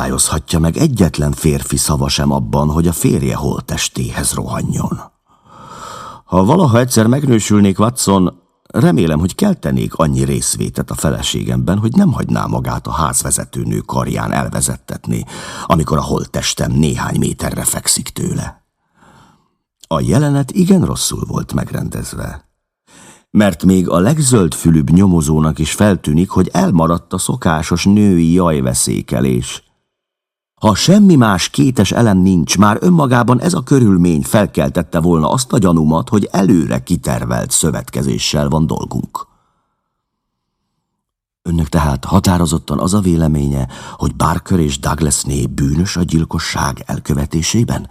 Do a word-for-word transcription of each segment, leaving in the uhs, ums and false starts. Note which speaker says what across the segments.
Speaker 1: akadályozhatja meg egyetlen férfi szava sem abban, hogy a férje holttestéhez rohanjon. Ha valaha egyszer megnősülnék, Watson, remélem, hogy keltenék annyi részvétet a feleségemben, hogy nem hagyná magát a házvezetőnő karján elvezettetni, amikor a holttestem néhány méterre fekszik tőle. A jelenet igen rosszul volt megrendezve, mert még a legzöldfülűbb nyomozónak is feltűnik, hogy elmaradt a szokásos női jajveszékelés. Ha semmi más kétes elem nincs, már önmagában ez a körülmény felkeltette volna azt a gyanúmat, hogy előre kitervelt szövetkezéssel van dolgunk. Önnek tehát határozottan az a véleménye, hogy Barker és Douglas-né bűnös a gyilkosság elkövetésében?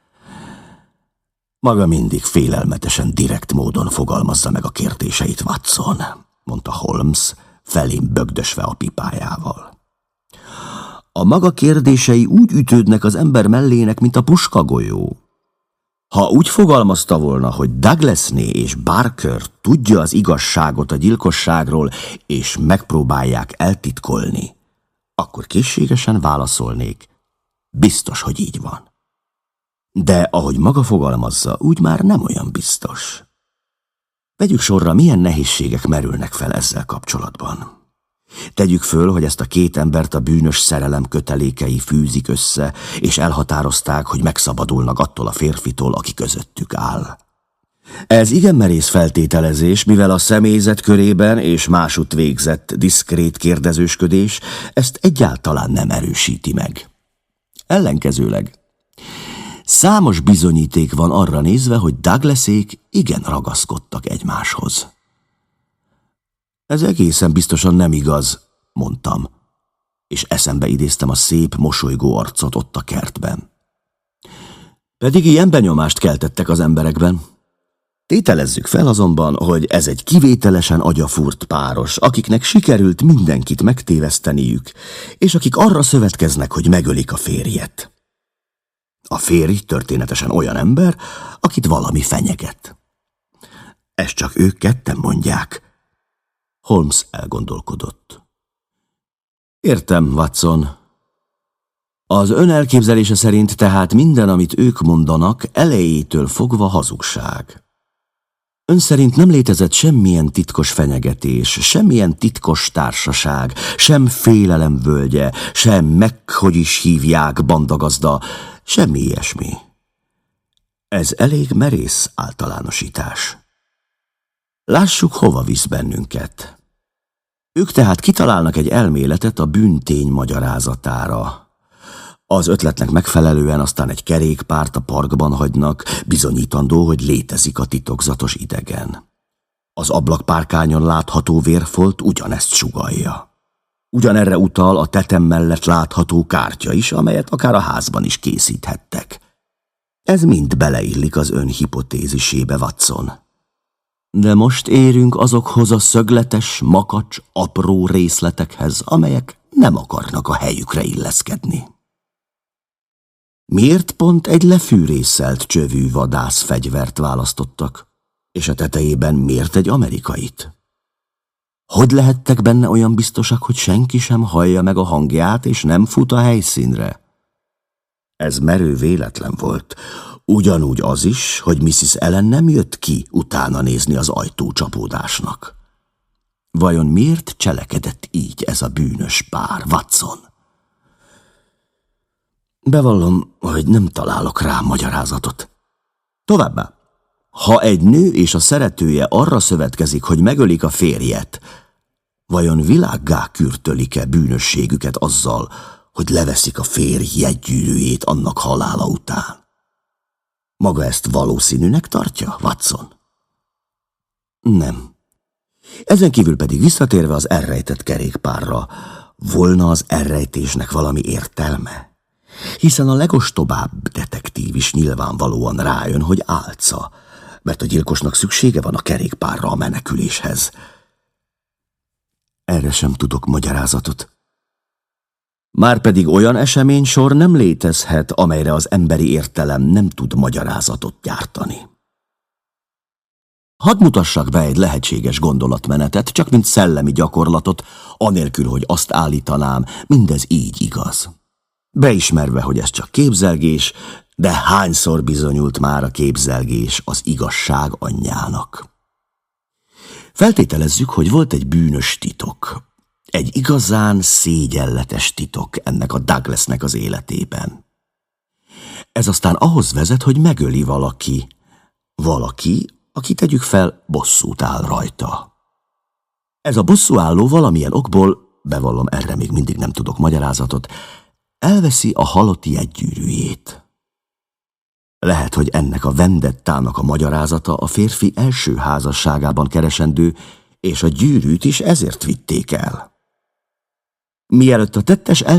Speaker 1: Maga mindig félelmetesen direkt módon fogalmazza meg a kérdéseit, Watson, mondta Holmes, felém bögdösve a pipájával. A maga kérdései úgy ütődnek az ember mellének, mint a puskagolyó. Ha úgy fogalmazta volna, hogy Douglas-né és Barker tudja az igazságot a gyilkosságról, és megpróbálják eltitkolni, akkor készségesen válaszolnék, biztos, hogy így van. De ahogy maga fogalmazza, úgy már nem olyan biztos. Vegyük sorra, milyen nehézségek merülnek fel ezzel kapcsolatban. Tegyük föl, hogy ezt a két embert a bűnös szerelem kötelékei fűzik össze, és elhatározták, hogy megszabadulnak attól a férfitól, aki közöttük áll. Ez igen merész feltételezés, mivel a személyzet körében és másutt végzett diszkrét kérdezősködés ezt egyáltalán nem erősíti meg. Ellenkezőleg számos bizonyíték van arra nézve, hogy Douglasék igen ragaszkodtak egymáshoz. Ez egészen biztosan nem igaz, mondtam, és eszembe idéztem a szép, mosolygó arcot ott a kertben. Pedig ilyen benyomást keltettek az emberekben. Tételezzük fel azonban, hogy ez egy kivételesen agyafúrt páros, akiknek sikerült mindenkit megtéveszteniük, és akik arra szövetkeznek, hogy megölik a férjet. A férj történetesen olyan ember, akit valami fenyeget. Ezt csak ők ketten mondják. Holmes elgondolkodott. Értem, Watson. Az ön elképzelése szerint tehát minden, amit ők mondanak, elejétől fogva hazugság. Ön szerint nem létezett semmilyen titkos fenyegetés, semmilyen titkos társaság, sem félelemvölgye, sem meg, hogy is hívják, bandagazda, semmi ilyesmi. Ez elég merész általánosítás. Lássuk, hova visz bennünket. Ők tehát kitalálnak egy elméletet a bűntény magyarázatára. Az ötletnek megfelelően aztán egy kerékpárt a parkban hagynak, bizonyítandó, hogy létezik a titokzatos idegen. Az ablakpárkányon látható vérfolt ugyanezt sugallja. Ugyanerre utal a tetem mellett látható kártya is, amelyet akár a házban is készíthettek. Ez mind beleillik az ön hipotézisébe, Watson. De most érünk azokhoz a szögletes, makacs, apró részletekhez, amelyek nem akarnak a helyükre illeszkedni. Miért pont egy lefűrészelt csövű vadászfegyvert választottak, és a tetejében miért egy amerikait? Hogy lehettek benne olyan biztosak, hogy senki sem hallja meg a hangját, és nem fut a helyszínre? Ez merő véletlen volt. Ugyanúgy az is, hogy missziz Ellen nem jött ki utána nézni az ajtócsapódásnak. Vajon miért cselekedett így ez a bűnös pár, Watson? Bevallom, hogy nem találok rá magyarázatot. Továbbá, ha egy nő és a szeretője arra szövetkezik, hogy megölik a férjet, vajon világgá kürtölik-e bűnösségüket azzal, hogy leveszik a férj jegygyűrűjét annak halála után? Maga ezt valószínűnek tartja, Watson? Nem. Ezen kívül pedig visszatérve az elrejtett kerékpárra, volna az elrejtésnek valami értelme? Hiszen a legostobább detektív is nyilvánvalóan rájön, hogy álca, mert a gyilkosnak szüksége van a kerékpárra a meneküléshez. Erre sem tudok magyarázatot. Márpedig olyan eseménysor nem létezhet, amelyre az emberi értelem nem tud magyarázatot gyártani. Hadd mutassak be egy lehetséges gondolatmenetet, csak mint szellemi gyakorlatot, anélkül, hogy azt állítanám, mindez így igaz. beismerve, hogy ez csak képzelgés, de hányszor bizonyult már a képzelgés az igazság anyjának. Feltételezzük, hogy volt egy bűnös titok, egy igazán szégyenletes titok ennek a Douglasnek az életében. Ez aztán ahhoz vezet, hogy megöli valaki, valaki, aki tegyük fel, bosszút áll rajta. Ez a bosszúálló valamilyen okból, bevallom, erre még mindig nem tudok magyarázatot, elveszi a halott jegygyűrűjét. Lehet, hogy ennek a vendettának a magyarázata a férfi első házasságában keresendő, és a gyűrűt is ezért vitték el. Mielőtt a tettes